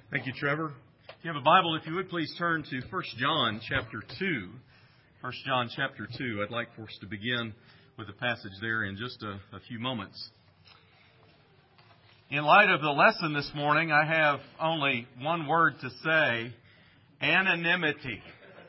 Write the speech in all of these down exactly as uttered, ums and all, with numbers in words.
Thank you, Trevor. If you have a Bible, if you would please turn to First John chapter two. First John chapter two. I'd like for us to begin with a passage there in just a, a few moments. In light of the lesson this morning, I have only one word to say: anonymity.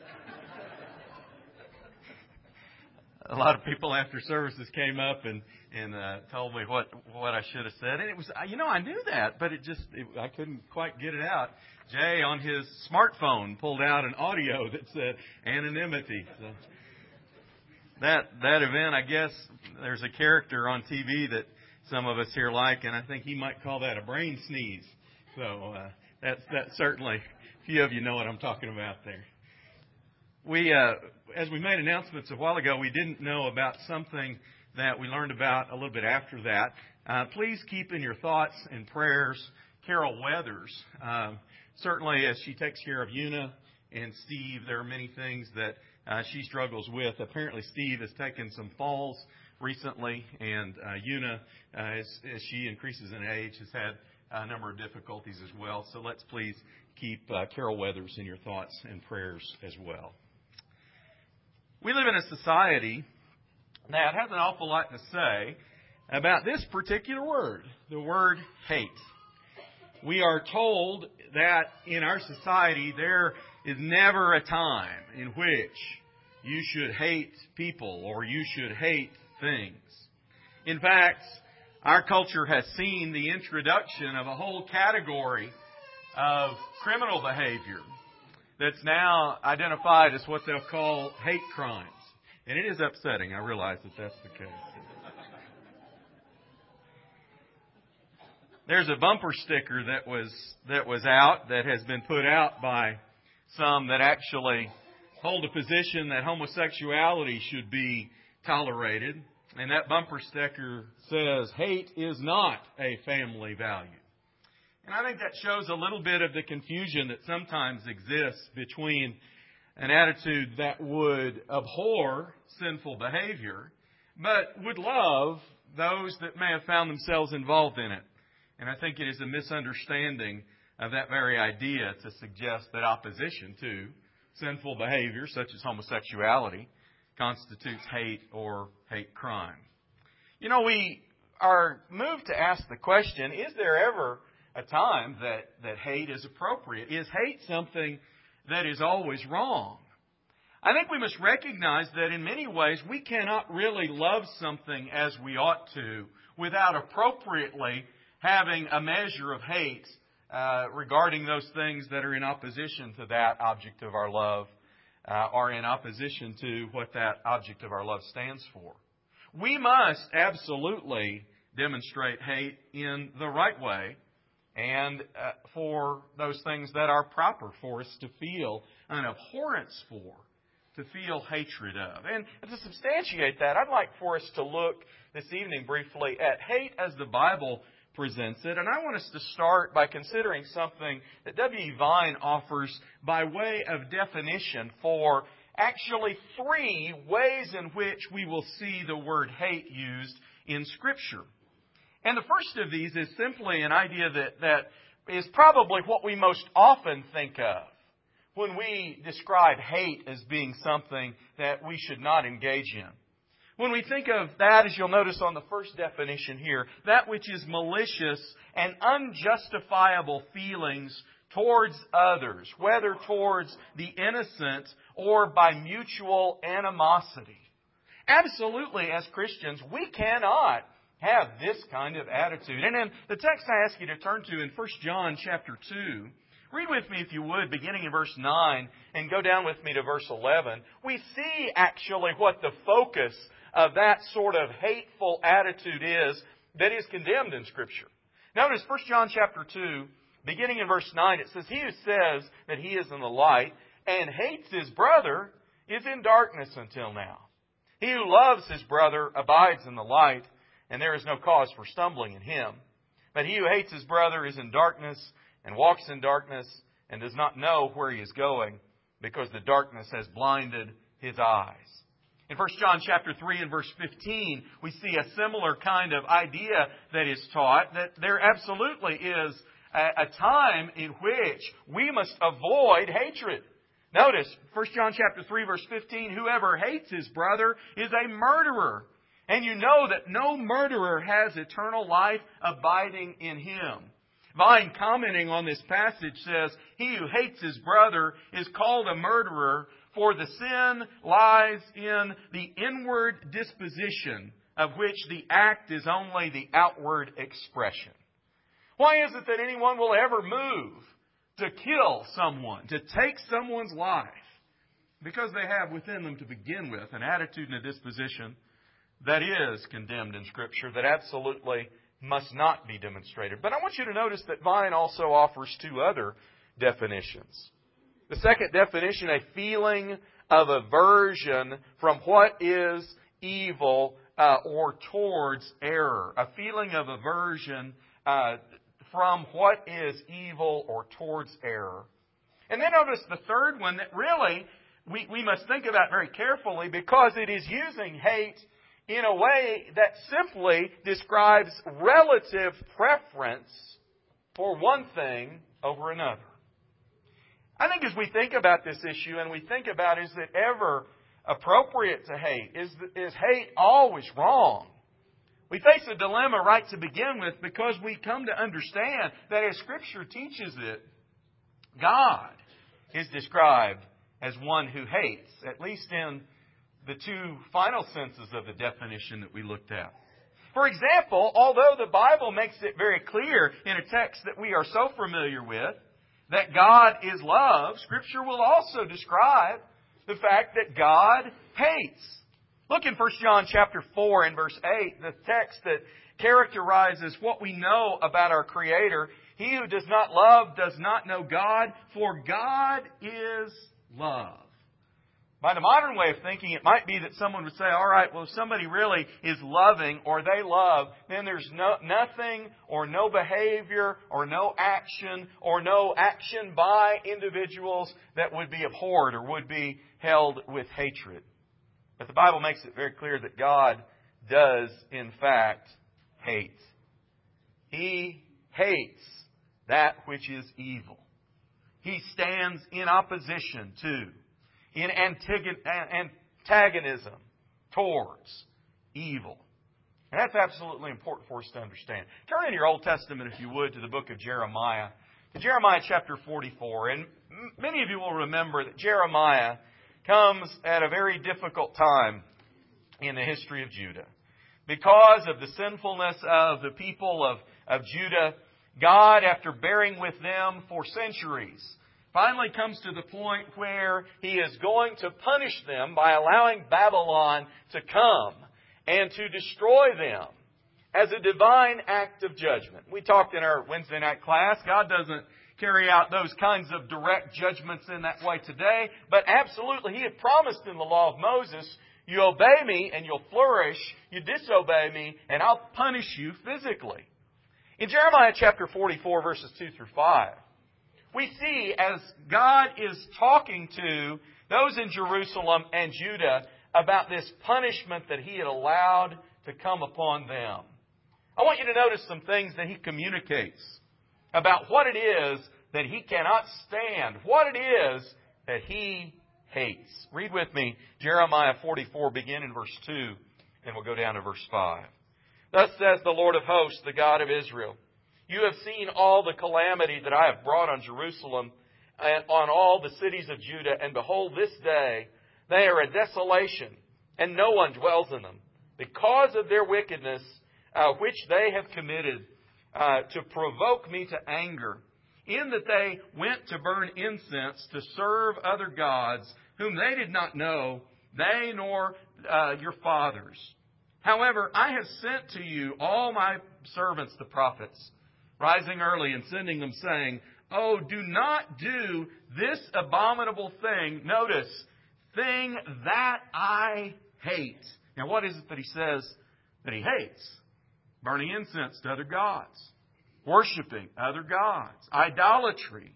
A lot of people after services came up and and uh, told me what what I should have said, and it was you know I knew that, but it just it, I couldn't quite get it out. Jay on his smartphone pulled out an audio that said anonymity. So that that event, I guess there's a character on T V that some of us here like, and I think he might call that a brain sneeze. So uh, that's that's certainly a few of you know what I'm talking about there. We, uh, as we made announcements a while ago, we didn't know about something that we learned about a little bit after that. Uh, please keep in your thoughts and prayers Carol Weathers. Uh, certainly, as she takes care of Una and Steve, there are many things that uh, she struggles with. Apparently, Steve has taken some falls recently, and uh, Una, uh, as, as she increases in age, has had a number of difficulties as well. So let's please keep uh, Carol Weathers in your thoughts and prayers as well. We live in a society that has an awful lot to say about this particular word, the word hate. We are told that in our society there is never a time in which you should hate people or you should hate things. In fact, our culture has seen the introduction of a whole category of criminal behavior that's now identified as what they'll call hate crimes. And it is upsetting. I realize that that's the case. There's a bumper sticker that was that was out, that has been put out by some that actually hold a position that homosexuality should be tolerated. And that bumper sticker says, "Hate is not a family value." And I think that shows a little bit of the confusion that sometimes exists between an attitude that would abhor sinful behavior, but would love those that may have found themselves involved in it. And I think it is a misunderstanding of that very idea to suggest that opposition to sinful behavior, such as homosexuality, constitutes hate or hate crime. You know, we are moved to ask the question, is there ever a time that, that hate is appropriate? Is hate something that is always wrong? I think we must recognize that in many ways we cannot really love something as we ought to without appropriately having a measure of hate uh, regarding those things that are in opposition to that object of our love uh, or in opposition to what that object of our love stands for. We must absolutely demonstrate hate in the right way, and uh, for those things that are proper for us to feel an abhorrence for, to feel hatred of. And to substantiate that, I'd like for us to look this evening briefly at hate as the Bible presents it. And I want us to start by considering something that W E Vine offers by way of definition for actually three ways in which we will see the word hate used in Scripture. And the first of these is simply an idea that, that is probably what we most often think of when we describe hate as being something that we should not engage in. When we think of that, as you'll notice on the first definition here, that which is malicious and unjustifiable feelings towards others, whether towards the innocent or by mutual animosity. Absolutely, as Christians, we cannot have this kind of attitude. And in the text I ask you to turn to in First John chapter two, read with me if you would, beginning in verse nine, and go down with me to verse eleven. We see actually what the focus of that sort of hateful attitude is that is condemned in Scripture. Notice First John chapter two, beginning in verse nine, it says, "He who says that he is in the light and hates his brother is in darkness until now. He who loves his brother abides in the light, and there is no cause for stumbling in him. But he who hates his brother is in darkness and walks in darkness and does not know where he is going, because the darkness has blinded his eyes." In First John chapter three and verse fifteen, we see a similar kind of idea that is taught, that there absolutely is a, a time in which we must avoid hatred. Notice, First John chapter three, verse fifteen, whoever hates his brother is a murderer. And you know that no murderer has eternal life abiding in him. Vine, commenting on this passage, says, he who hates his brother is called a murderer, for the sin lies in the inward disposition, of which the act is only the outward expression. Why is it that anyone will ever move to kill someone, to take someone's life? Because they have within them to begin with an attitude and a disposition that is condemned in Scripture, that absolutely must not be demonstrated. But I want you to notice that Vine also offers two other definitions. The second definition, a feeling of aversion from what is evil uh, or towards error. A feeling of aversion uh, from what is evil or towards error. And then notice the third one that really we, we must think about very carefully, because it is using hate in a way that simply describes relative preference for one thing over another. I think as we think about this issue and we think about, is it ever appropriate to hate? Is, is hate always wrong? We face a dilemma right to begin with, because we come to understand that as Scripture teaches it, God is described as one who hates, at least in the two final senses of the definition that we looked at. For example, although the Bible makes it very clear in a text that we are so familiar with that God is love, Scripture will also describe the fact that God hates. Look in First John chapter four and verse eight, the text that characterizes what we know about our Creator. He who does not love does not know God, for God is love. By the modern way of thinking, it might be that someone would say, all right, well, if somebody really is loving or they love, then there's no, nothing or no behavior or no action or no action by individuals that would be abhorred or would be held with hatred. But the Bible makes it very clear that God does, in fact, hate. He hates that which is evil. He stands in opposition to, in antagonism towards evil. And that's absolutely important for us to understand. Turn in your Old Testament, if you would, to the book of Jeremiah. To Jeremiah chapter forty-four. And many of you will remember that Jeremiah comes at a very difficult time in the history of Judah. Because of the sinfulness of the people of, of Judah, God, after bearing with them for centuries, finally comes to the point where He is going to punish them by allowing Babylon to come and to destroy them as a divine act of judgment. We talked in our Wednesday night class, God doesn't carry out those kinds of direct judgments in that way today, but absolutely He had promised in the law of Moses, you obey me and you'll flourish, you disobey me and I'll punish you physically. In Jeremiah chapter forty-four, verses two through five, we see as God is talking to those in Jerusalem and Judah about this punishment that He had allowed to come upon them. I want you to notice some things that He communicates about what it is that He cannot stand, what it is that He hates. Read with me Jeremiah forty-four, begin in verse two, and we'll go down to verse five. Thus says the Lord of hosts, the God of Israel, you have seen all the calamity that I have brought on Jerusalem and on all the cities of Judah, and behold, this day they are a desolation, and no one dwells in them, because of their wickedness uh, which they have committed uh, to provoke me to anger, in that they went to burn incense to serve other gods, whom they did not know, they nor uh, your fathers. However, I have sent to you all my servants, the prophets, rising early and sending them, saying, oh, do not do this abominable thing. Notice, thing that I hate. Now, what is it that He says that He hates? Burning incense to other gods. Worshipping other gods. Idolatry.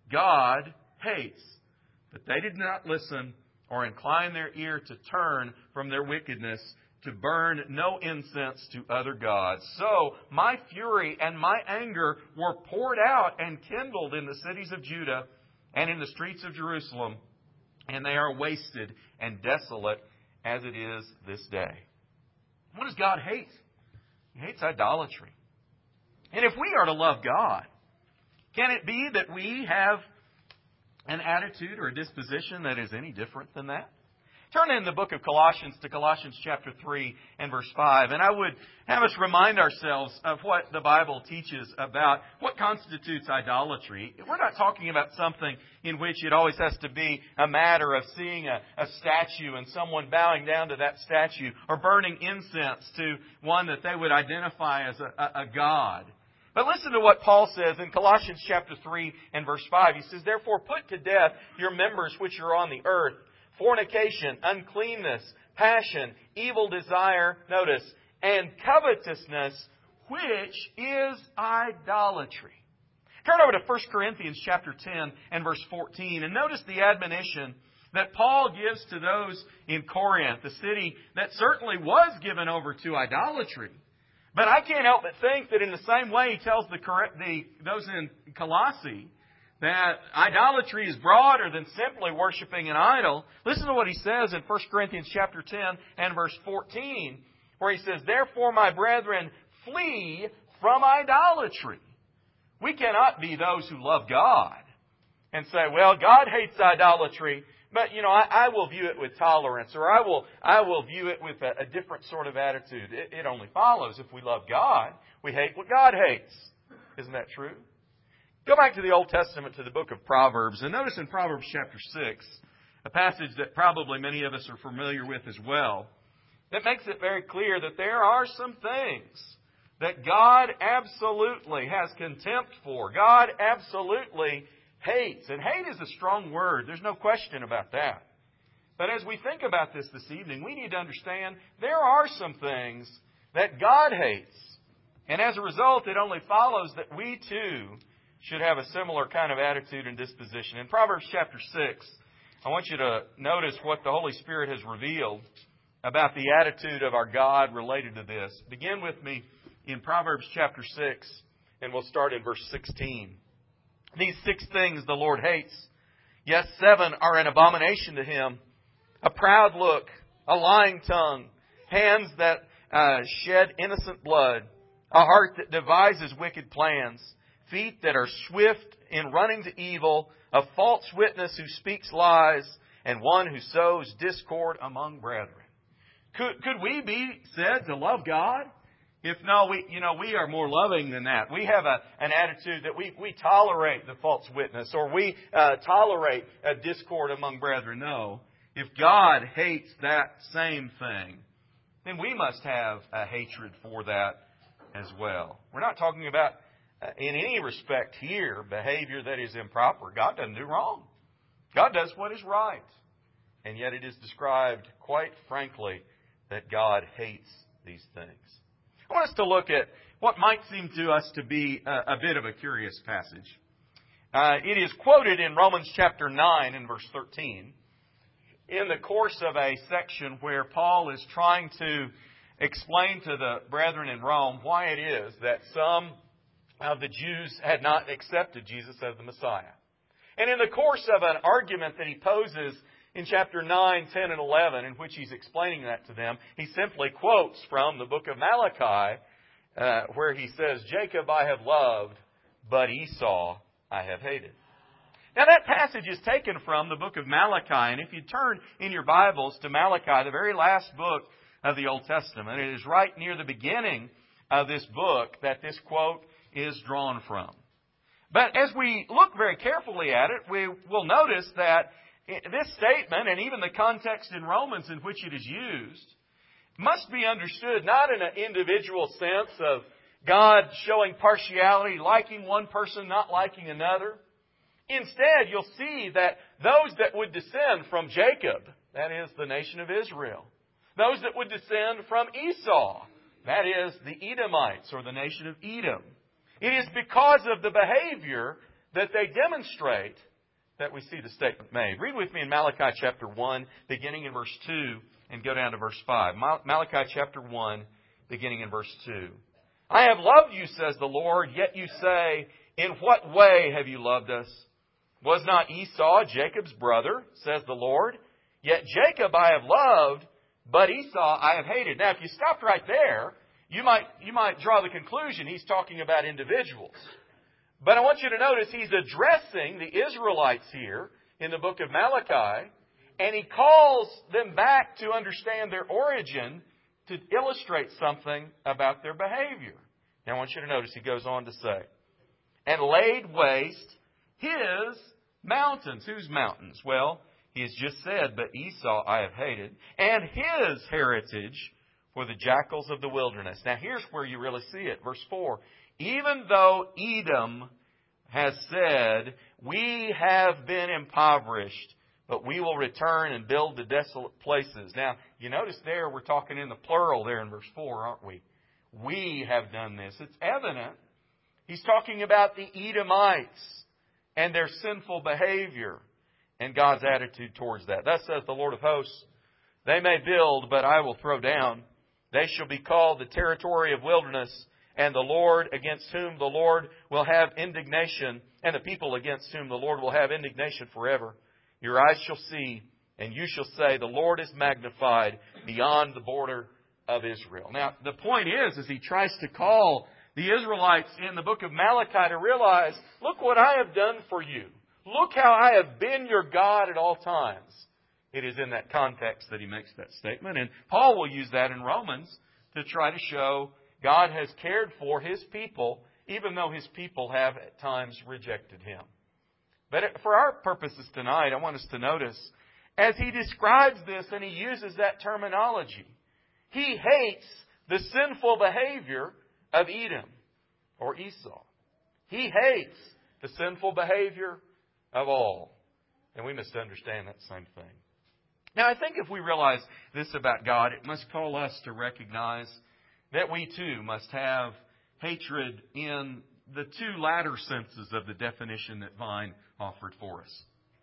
God hates. But they did not listen or incline their ear to turn from their wickedness to burn no incense to other gods. So my fury and my anger were poured out and kindled in the cities of Judah and in the streets of Jerusalem, and they are wasted and desolate as it is this day. What does God hate? He hates idolatry. And if we are to love God, can it be that we have an attitude or a disposition that is any different than that? Turn in the book of Colossians to Colossians chapter three and verse five. And I would have us remind ourselves of what the Bible teaches about what constitutes idolatry. We're not talking about something in which it always has to be a matter of seeing a, a statue and someone bowing down to that statue or burning incense to one that they would identify as a, a, a god. But listen to what Paul says in Colossians chapter three and verse five. He says, "Therefore put to death your members which are on the earth, fornication, uncleanness, passion, evil desire," notice, "and covetousness, which is idolatry." Turn over to First Corinthians chapter ten and verse fourteen, and notice the admonition that Paul gives to those in Corinth, a city that certainly was given over to idolatry. But I can't help but think that in the same way he tells the, the those in Colossae that idolatry is broader than simply worshiping an idol. Listen to what he says in First Corinthians chapter ten and verse fourteen, where he says, "Therefore, my brethren, flee from idolatry." We cannot be those who love God and say, well, God hates idolatry, but, you know, I, I will view it with tolerance, or I will I will view it with a, a different sort of attitude. It, it only follows if we love God, we hate what God hates. Isn't that true? Go back to the Old Testament, to the book of Proverbs, and notice in Proverbs chapter six, a passage that probably many of us are familiar with as well, that makes it very clear that there are some things that God absolutely has contempt for. God absolutely hates. And hate is a strong word. There's no question about that. But as we think about this this evening, we need to understand there are some things that God hates. And as a result, it only follows that we too should have a similar kind of attitude and disposition. In Proverbs chapter six, I want you to notice what the Holy Spirit has revealed about the attitude of our God related to this. Begin with me in Proverbs chapter six, and we'll start in verse sixteen. "These six things the Lord hates. Yes, seven are an abomination to Him. A proud look, a lying tongue, hands that uh, shed innocent blood, a heart that devises wicked plans, feet that are swift in running to evil, a false witness who speaks lies, and one who sows discord among brethren." Could, could we be said to love God? If no, we, you know, we are more loving than that. We have a, an attitude that we, we tolerate the false witness, or we uh, tolerate a discord among brethren. No. If God hates that same thing, then we must have a hatred for that as well. We're not talking about, uh, in any respect here, behavior that is improper. God doesn't do wrong. God does what is right. And yet it is described, quite frankly, that God hates these things. I want us to look at what might seem to us to be a, a bit of a curious passage. Uh, it is quoted in Romans chapter nine and verse thirteen in the course of a section where Paul is trying to explain to the brethren in Rome why it is that some of the Jews had not accepted Jesus as the Messiah. And in the course of an argument that he poses in chapter nine, ten, and eleven, in which he's explaining that to them, he simply quotes from the book of Malachi, uh, where he says, "Jacob I have loved, but Esau I have hated." Now that passage is taken from the book of Malachi, and if you turn in your Bibles to Malachi, the very last book of the Old Testament, it is right near the beginning of this book that this quote is drawn from. But as we look very carefully at it, we will notice that this statement, and even the context in Romans in which it is used, must be understood not in an individual sense of God showing partiality, liking one person, not liking another. Instead, you'll see that those that would descend from Jacob, that is the nation of Israel, those that would descend from Esau, that is the Edomites or the nation of Edom, it is because of the behavior that they demonstrate that we see the statement made. Read with me in Malachi chapter one, beginning in verse two and go down to verse five. Malachi chapter one, beginning in verse two. I have loved you, says the Lord, yet you say, in what way have you loved us? Was not Esau Jacob's brother, says the Lord? Yet Jacob I have loved, but Esau I have hated. Now, if you stopped right there, you might, you might draw the conclusion he's talking about individuals. But I want you to notice he's addressing the Israelites here in the book of Malachi, and he calls them back to understand their origin to illustrate something about their behavior. Now I want you to notice he goes on to say, and laid waste his mountains. Whose mountains? Well, he has just said, but Esau I have hated, and his heritage for the jackals of the wilderness. Now here's where you really see it. Verse four. Even though Edom has said, we have been impoverished, but we will return and build the desolate places. Now, you notice there we're talking in the plural there in verse four, aren't we? We have done this. It's evident. He's talking about the Edomites and their sinful behavior and God's attitude towards that. Thus says the Lord of hosts, they may build, but I will throw down. They shall be called the territory of wilderness, and the Lord against whom the Lord will have indignation, and the people against whom the Lord will have indignation forever. Your eyes shall see, and you shall say, the Lord is magnified beyond the border of Israel. Now, the point is, is he tries to call the Israelites in the book of Malachi to realize, look what I have done for you. Look how I have been your God at all times. It is in that context that he makes that statement. And Paul will use that in Romans to try to show God has cared for His people, even though His people have at times rejected Him. But for our purposes tonight, I want us to notice, as he describes this and he uses that terminology, he hates the sinful behavior of Edom or Esau. He hates the sinful behavior of all. And we must understand that same thing. Now, I think if we realize this about God, it must call us to recognize that we too must have hatred in the two latter senses of the definition that Vine offered for us.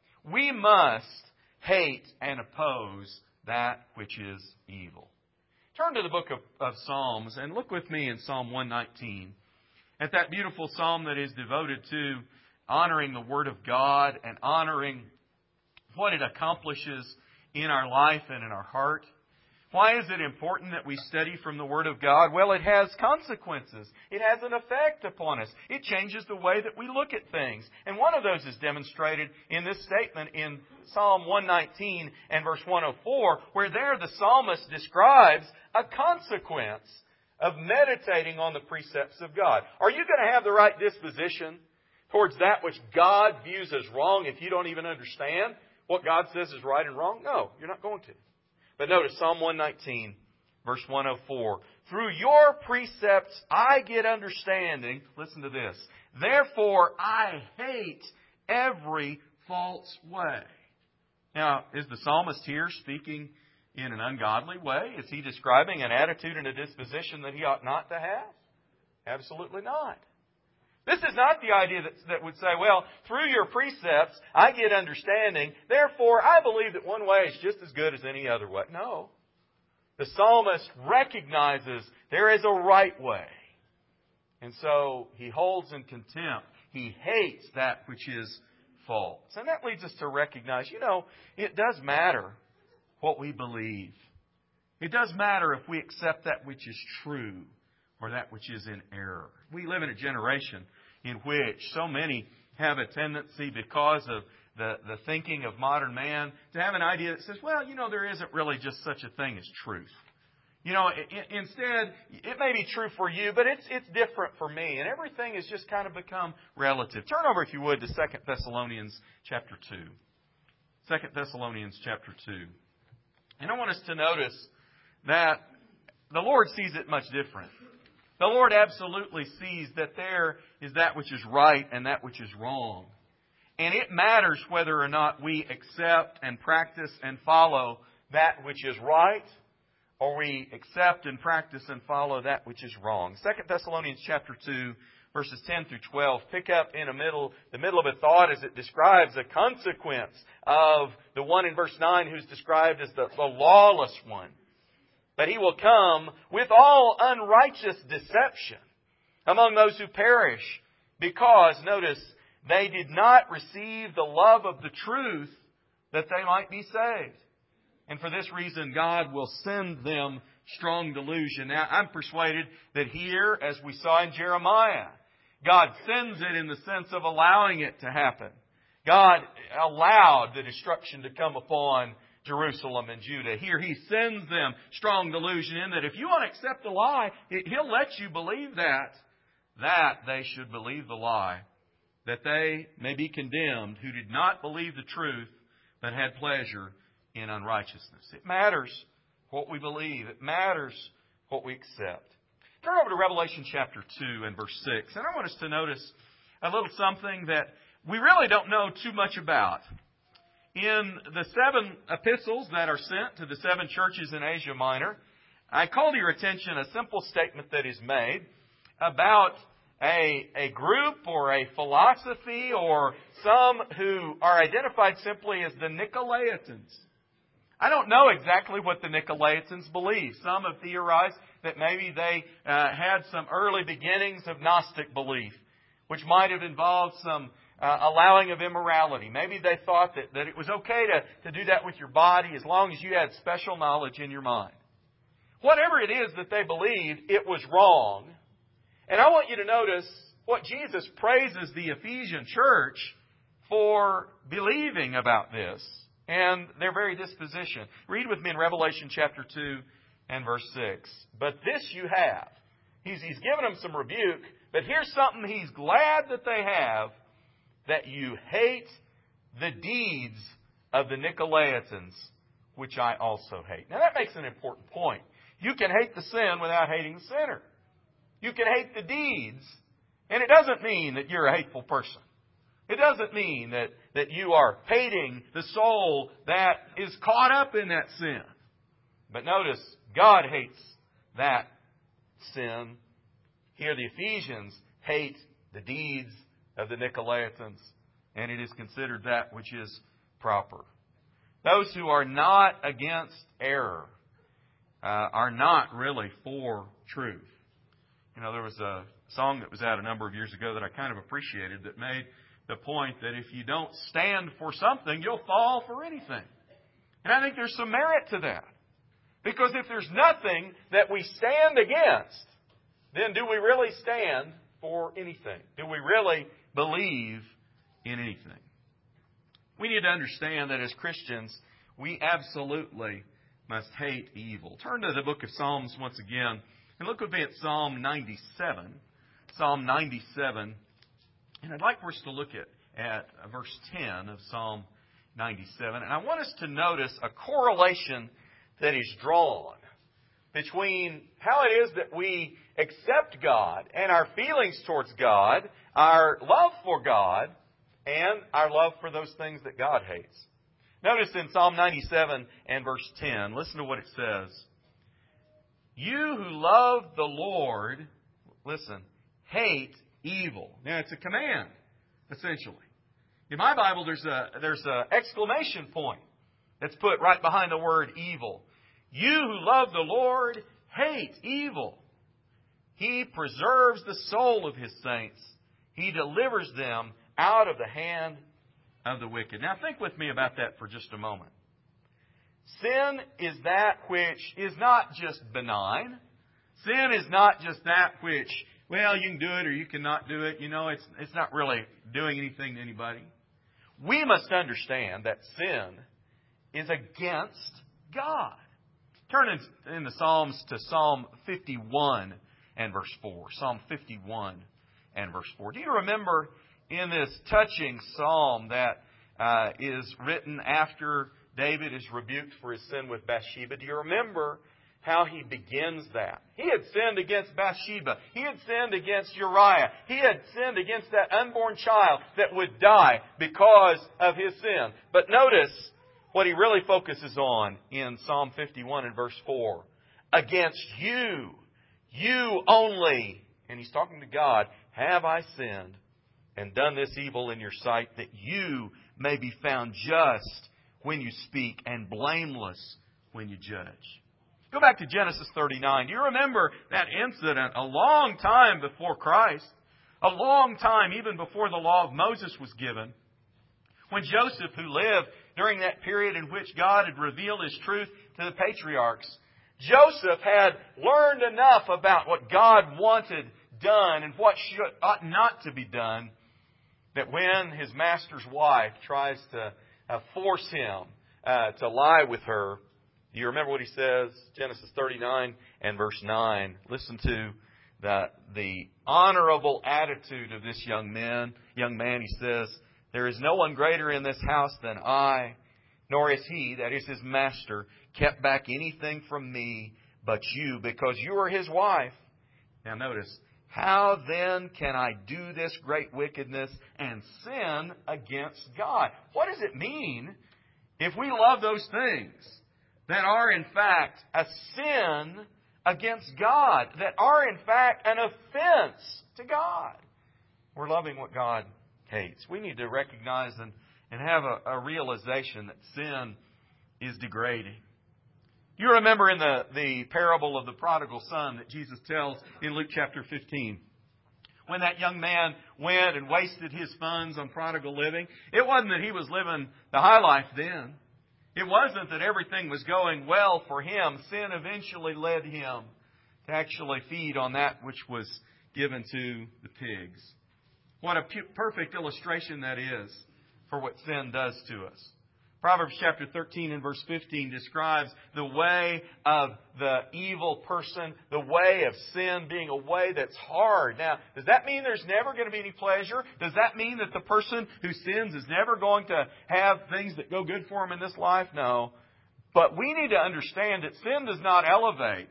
We must hate and oppose that which is evil. Turn to the book of, of Psalms and look with me in Psalm one nineteen at that beautiful psalm that is devoted to honoring the Word of God and honoring what it accomplishes in our life and in our heart. Why is it important that we study from the Word of God? Well, it has consequences. It has an effect upon us. It changes the way that we look at things. And one of those is demonstrated in this statement in Psalm one nineteen and verse one oh four, where there the psalmist describes a consequence of meditating on the precepts of God. Are you going to have the right disposition towards that which God views as wrong if you don't even understand what God says is right and wrong? No, you're not going to. But notice Psalm one nineteen, verse one oh four. Through your precepts I get understanding. Listen to this. Therefore I hate every false way. Now, is the psalmist here speaking in an ungodly way? Is he describing an attitude and a disposition that he ought not to have? Absolutely not. This is not the idea that, that would say, well, through your precepts, I get understanding. Therefore, I believe that one way is just as good as any other way. No. The psalmist recognizes there is a right way. And so he holds in contempt. He hates that which is false. And that leads us to recognize, you know, it does matter what we believe. It does matter if we accept that which is true or that which is in error. We live in a generation in which so many have a tendency, because of the, the thinking of modern man, to have an idea that says, well, you know, there isn't really just such a thing as truth. You know, it, instead, it may be true for you, but it's it's different for me. And everything has just kind of become relative. Turn over, if you would, to Second Thessalonians chapter two. Second Thessalonians chapter two. And I want us to notice that the Lord sees it much different. The Lord absolutely sees that there is that which is right and that which is wrong. And it matters whether or not we accept and practice and follow that which is right, or we accept and practice and follow that which is wrong. Second Thessalonians chapter two, verses ten through twelve, pick up in a middle, the middle of a thought as it describes a consequence of the one in verse nine who's described as the, the lawless one. That he will come with all unrighteous deception among those who perish, because, notice, they did not receive the love of the truth that they might be saved. And for this reason, God will send them strong delusion. Now, I'm persuaded that here, as we saw in Jeremiah, God sends it in the sense of allowing it to happen. God allowed the destruction to come upon Jerusalem and Judah. Here He sends them strong delusion in that if you want to accept the lie, He'll let you believe that. That they should believe the lie, that they may be condemned who did not believe the truth, but had pleasure in unrighteousness. It matters what we believe. It matters what we accept. Turn over to Revelation chapter two and verse six. And I want us to notice a little something that we really don't know too much about. In the seven epistles that are sent to the seven churches in Asia Minor, I call to your attention a simple statement that is made about a, a group or a philosophy or some who are identified simply as the Nicolaitans. I don't know exactly what the Nicolaitans believe. Some have theorized that maybe they uh, had some early beginnings of Gnostic belief, which might have involved some uh, allowing of immorality. Maybe they thought that, that it was okay to, to do that with your body as long as you had special knowledge in your mind. Whatever it is that they believed, it was wrong. And I want you to notice what Jesus praises the Ephesian church for believing about this and their very disposition. Read with me in Revelation chapter two and verse six. But this you have. He's, he's given them some rebuke, but here's something He's glad that they have, that you hate the deeds of the Nicolaitans, which I also hate. Now that makes an important point. You can hate the sin without hating the sinner. You can hate the deeds, and it doesn't mean that you're a hateful person. It doesn't mean that, that you are hating the soul that is caught up in that sin. But notice, God hates that sin. Here the Ephesians hate the deeds of the Nicolaitans, and it is considered that which is proper. Those who are not against error uh, are not really for truth. You know, there was a song that was out a number of years ago that I kind of appreciated that made the point that if you don't stand for something, you'll fall for anything. And I think there's some merit to that. Because if there's nothing that we stand against, then do we really stand for anything? Do we really believe in anything? We need to understand that as Christians, we absolutely must hate evil. Turn to the book of Psalms once again. And look with me at Psalm ninety-seven. Psalm ninety-seven. And I'd like for us to look at, at verse ten of Psalm ninety-seven. And I want us to notice a correlation that is drawn between how it is that we accept God and our feelings towards God, our love for God, and our love for those things that God hates. Notice in Psalm ninety-seven and verse ten, listen to what it says. You who love the Lord, listen, hate evil. Now, it's a command, essentially. In my Bible, there's a there's an exclamation point that's put right behind the word evil. You who love the Lord, hate evil. He preserves the soul of His saints. He delivers them out of the hand of the wicked. Now, think with me about that for just a moment. Sin is that which is not just benign. Sin is not just that which, well, you can do it or you cannot do it. You know, it's it's not really doing anything to anybody. We must understand that sin is against God. Turn in, in the Psalms to Psalm fifty-one and verse four. Psalm fifty-one and verse four. Do you remember in this touching psalm that uh, is written after David is rebuked for his sin with Bathsheba? Do you remember how he begins that? He had sinned against Bathsheba. He had sinned against Uriah. He had sinned against that unborn child that would die because of his sin. But notice what he really focuses on in Psalm fifty-one and verse four. Against you, you only, and he's talking to God, have I sinned and done this evil in your sight, that you may be found just when you speak and blameless when you judge. Go back to Genesis thirty-nine. Do you remember that incident a long time before Christ? A long time, even before the law of Moses was given. When Joseph, who lived during that period in which God had revealed His truth to the patriarchs, Joseph had learned enough about what God wanted done and what should, ought not to be done, that when his master's wife tries to uh, force him uh, to lie with her, do you remember what he says? Genesis thirty-nine and verse nine. Listen to the, the honorable attitude of this young man. Young man, he says, "There is no one greater in this house than I, nor is he," that is his master, "kept back anything from me but you, because you are his wife." Now notice, "How then can I do this great wickedness and sin against God?" What does it mean if we love those things that are in fact a sin against God, that are in fact an offense to God? We're loving what God hates. We need to recognize and, and have a, a realization that sin is degrading. You remember in the, the parable of the prodigal son that Jesus tells in Luke chapter fifteen. When that young man went and wasted his funds on prodigal living, it wasn't that he was living the high life then. It wasn't that everything was going well for him. Sin eventually led him to actually feed on that which was given to the pigs. What a pu- perfect illustration that is for what sin does to us. Proverbs chapter thirteen and verse fifteen describes the way of the evil person, the way of sin being a way that's hard. Now, does that mean there's never going to be any pleasure? Does that mean that the person who sins is never going to have things that go good for him in this life? No. But we need to understand that sin does not elevate.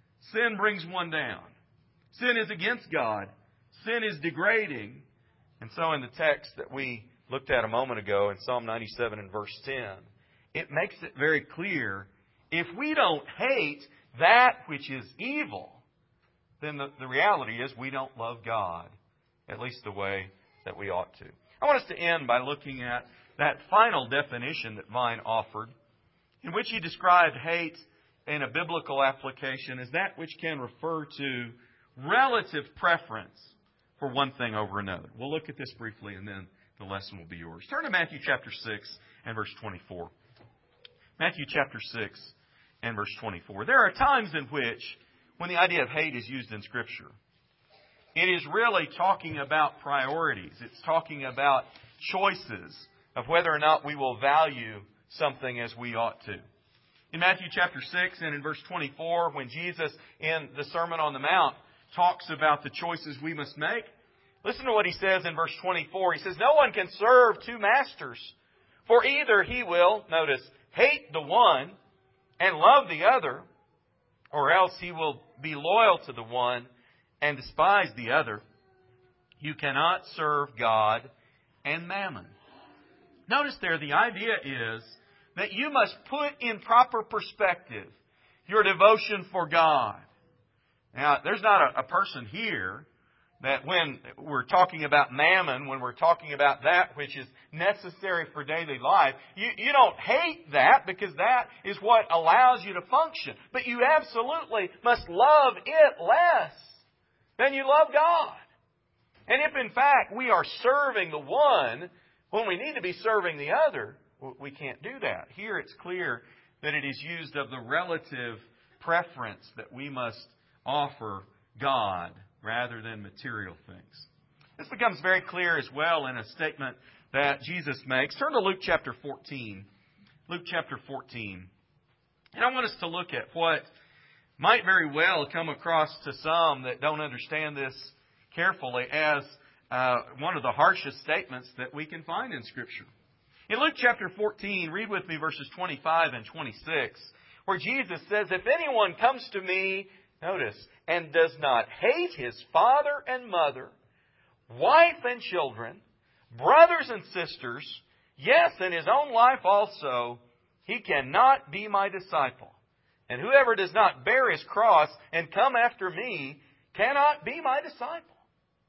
Sin brings one down. Sin is against God. Sin is degrading. And so in the text that we looked at a moment ago in Psalm ninety-seven and verse ten, it makes it very clear, if we don't hate that which is evil, then the, the reality is we don't love God, at least the way that we ought to. I want us to end by looking at that final definition that Vine offered, in which he described hate in a biblical application as that which can refer to relative preference for one thing over another. We'll look at this briefly and then the lesson will be yours. Turn to Matthew chapter six and verse twenty-four. Matthew chapter six and verse twenty-four. There are times in which, when the idea of hate is used in Scripture, it is really talking about priorities. It's talking about choices of whether or not we will value something as we ought to. In Matthew chapter six and in verse twenty-four, when Jesus in the Sermon on the Mount talks about the choices we must make, listen to what he says in verse twenty-four. He says, "No one can serve two masters, for either he will," notice, "hate the one and love the other, or else he will be loyal to the one and despise the other. You cannot serve God and mammon." Notice there, the idea is that you must put in proper perspective your devotion for God. Now, there's not a, a person here that when we're talking about mammon, when we're talking about that which is necessary for daily life, you, you don't hate that because that is what allows you to function. But you absolutely must love it less than you love God. And if in fact we are serving the one when we need to be serving the other, we can't do that. Here it's clear that it is used of the relative preference that we must offer God rather than material things. This becomes very clear as well in a statement that Jesus makes. Turn to Luke chapter fourteen. Luke chapter fourteen. And I want us to look at what might very well come across to some that don't understand this carefully as uh, one of the harshest statements that we can find in Scripture. In Luke chapter fourteen, read with me verses twenty-five and twenty-six, where Jesus says, "If anyone comes to me," notice, "and does not hate his father and mother, wife and children, brothers and sisters, yes, and his own life also, he cannot be my disciple. And whoever does not bear his cross and come after me cannot be my disciple."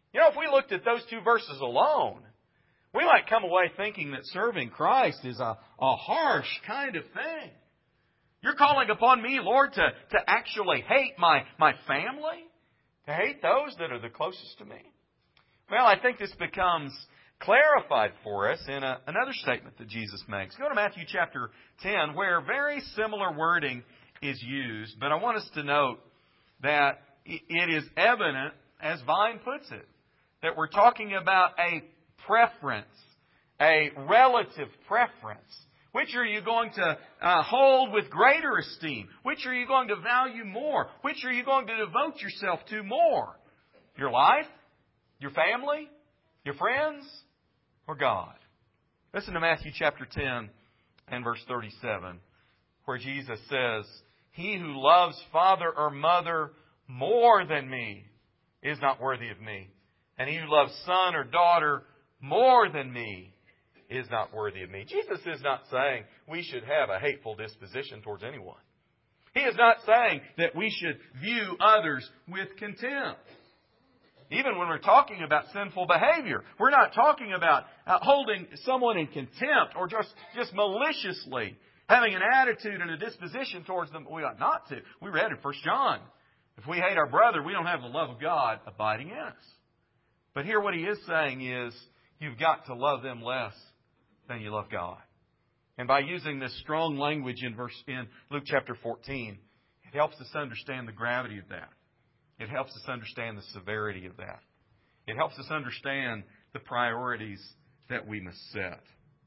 You know, if we looked at those two verses alone, we might come away thinking that serving Christ is a, a harsh kind of thing. You're calling upon me, Lord, to, to actually hate my, my family? To hate those that are the closest to me? Well, I think this becomes clarified for us in a, another statement that Jesus makes. Go to Matthew chapter ten, where very similar wording is used. But I want us to note that it is evident, as Vine puts it, that we're talking about a preference, a relative preference. Which are you going to uh, hold with greater esteem? Which are you going to value more? Which are you going to devote yourself to more? Your life? Your family? Your friends? Or God? Listen to Matthew chapter ten and verse thirty-seven, where Jesus says, "He who loves father or mother more than me is not worthy of me. And he who loves son or daughter more than me is not worthy of me." Jesus is not saying we should have a hateful disposition towards anyone. He is not saying that we should view others with contempt. Even when we're talking about sinful behavior, we're not talking about uh, holding someone in contempt or just, just maliciously having an attitude and a disposition towards them we ought not to. We read in First John, if we hate our brother, we don't have the love of God abiding in us. But here what he is saying is, you've got to love them less than you love God. And by using this strong language in verse in Luke chapter fourteen, it helps us understand the gravity of that. It helps us understand the severity of that. It helps us understand the priorities that we must set.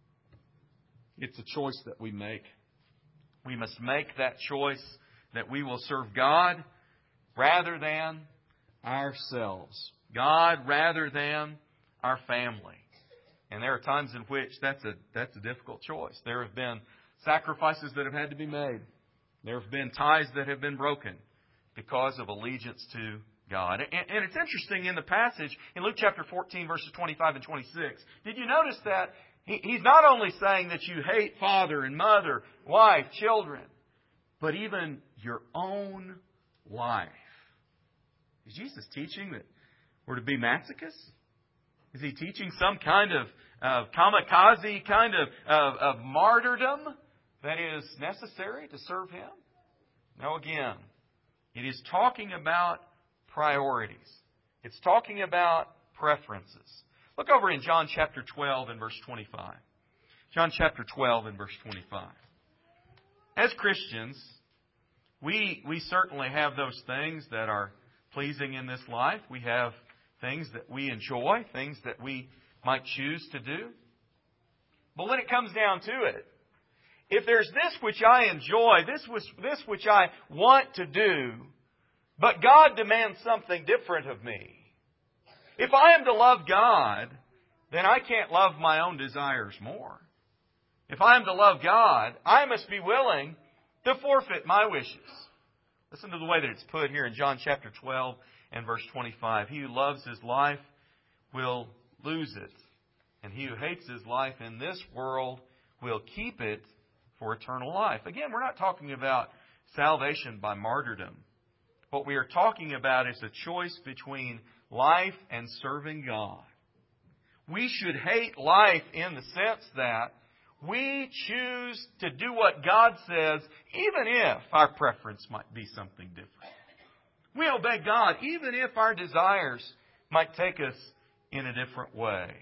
It's a choice that we make. We must make that choice that we will serve God rather than ourselves. God rather than our family. And there are times in which that's a that's a difficult choice. There have been sacrifices that have had to be made. There have been ties that have been broken because of allegiance to God. And, and it's interesting in the passage in Luke chapter fourteen, verses twenty-five and twenty-six. Did you notice that he, he's not only saying that you hate father and mother, wife, children, but even your own life? Is Jesus teaching that we're to be masochists? Is he teaching some kind of uh, kamikaze kind of, of, of martyrdom that is necessary to serve Him? No, again, it is talking about priorities. It's talking about preferences. Look over in John chapter twelve and verse twenty-five. John chapter twelve and verse twenty-five. As Christians, we we certainly have those things that are pleasing in this life. We have things that we enjoy, things that we might choose to do. But when it comes down to it, if there's this which I enjoy, this was this which I want to do, but God demands something different of me. If I am to love God, then I can't love my own desires more. If I am to love God, I must be willing to forfeit my wishes. Listen to the way that it's put here in John chapter twelve and verse twenty-five. He who loves his life will lose it. And he who hates his life in this world will keep it for eternal life. Again, we're not talking about salvation by martyrdom. What we are talking about is a choice between life and serving God. We should hate life in the sense that we choose to do what God says, even if our preference might be something different. We obey God, even if our desires might take us in a different way.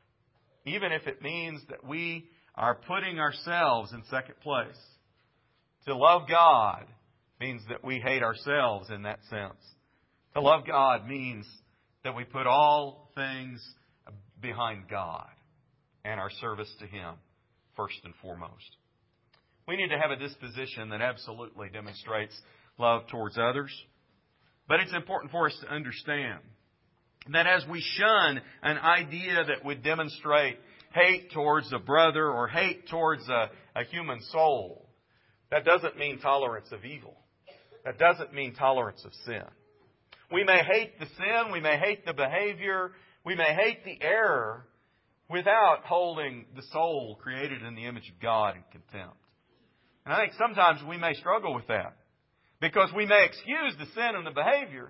Even if it means that we are putting ourselves in second place. To love God means that we hate ourselves in that sense. To love God means that we put all things behind God and our service to Him first and foremost. We need to have a disposition that absolutely demonstrates love towards others. But it's important for us to understand that as we shun an idea that would demonstrate hate towards a brother or hate towards a, a human soul, that doesn't mean tolerance of evil. That doesn't mean tolerance of sin. We may hate the sin, we may hate the behavior, we may hate the error without holding the soul created in the image of God in contempt. And I think sometimes we may struggle with that because we may excuse the sin and the behavior,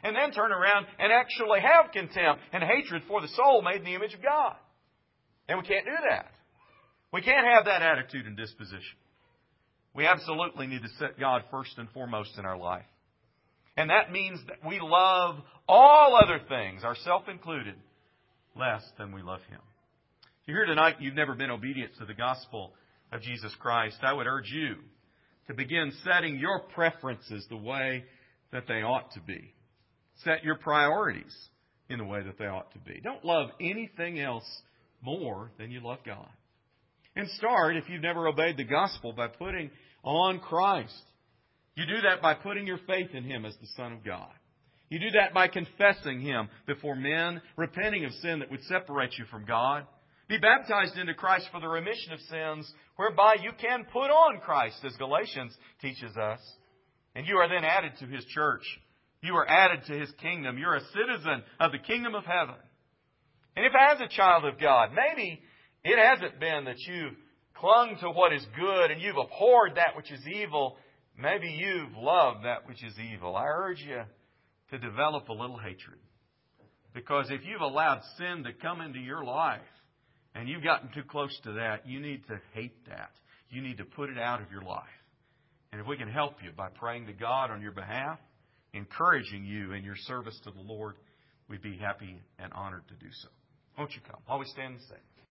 and then turn around and actually have contempt and hatred for the soul made in the image of God. And we can't do that. We can't have that attitude and disposition. We absolutely need to set God first and foremost in our life. And that means that we love all other things, ourselves included, less than we love Him. If you're here tonight and you've never been obedient to the gospel of Jesus Christ, I would urge you to begin setting your preferences the way that they ought to be. Set your priorities in the way that they ought to be. Don't love anything else more than you love God. And start, if you've never obeyed the gospel, by putting on Christ. You do that by putting your faith in Him as the Son of God. You do that by confessing Him before men, repenting of sin that would separate you from God. Be baptized into Christ for the remission of sins, whereby you can put on Christ, as Galatians teaches us. And you are then added to His church. You are added to His kingdom. You're a citizen of the kingdom of heaven. And if as a child of God, maybe it hasn't been that you've clung to what is good and you've abhorred that which is evil. Maybe you've loved that which is evil. I urge you to develop a little hatred. Because if you've allowed sin to come into your life and you've gotten too close to that, you need to hate that. You need to put it out of your life. And if we can help you by praying to God on your behalf, encouraging you in your service to the Lord, we'd be happy and honored to do so. Won't you come? Always stand and sing.